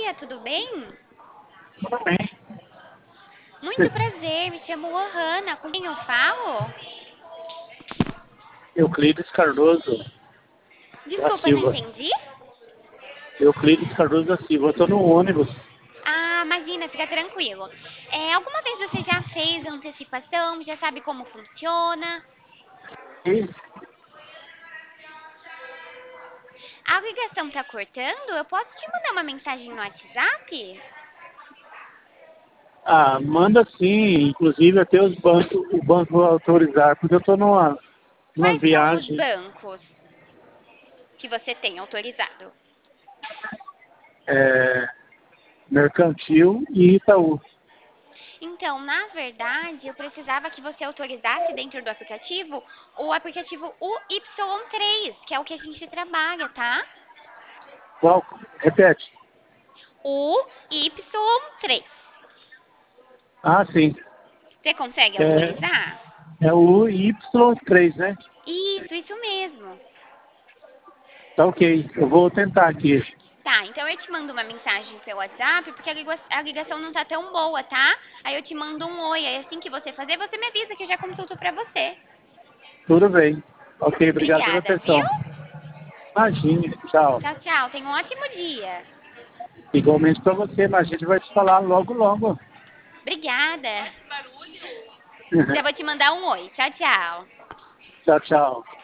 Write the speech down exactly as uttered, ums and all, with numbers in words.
dia, tudo bem? Tudo bem. Muito prazer, me chamo Lohana. Com quem eu falo? Euclides Cardoso da Desculpa, não Silva. entendi. Euclides Cardoso da Silva. Eu tô no ônibus. Ah, imagina, fica tranquilo. É, alguma vez você já fez antecipação? Já sabe como funciona? E, A ligação tá cortando? Eu posso te mandar uma mensagem no WhatsApp? ah, manda sim, inclusive até os bancos, o banco autorizar, porque eu tô numa, numa Quais são os viagem bancos que você tem autorizado? é, mercantil e Itaú. Então, na verdade, eu precisava que você autorizasse dentro do aplicativo o aplicativo U Y três, que é o que a gente trabalha, tá? Qual? Repete. O Y três. Ah, sim. Você consegue É, autorizar? é o Y três, né? Isso, isso mesmo. Tá ok. Eu vou tentar aqui. Tá, então eu te mando uma mensagem pelo WhatsApp, porque a liga- a ligação não tá tão boa, tá? Aí eu te mando um oi, aí assim que você fazer, você me avisa que eu já consulto pra você. Tudo bem. Ok, obrigado pela Obrigada, viu? atenção. Imagine. Tchau. Tchau, tchau. Tenha um ótimo dia. Igualmente para você, mas a gente vai te falar logo, logo. Obrigada. Já vou te mandar um oi. Tchau, tchau. Tchau, tchau.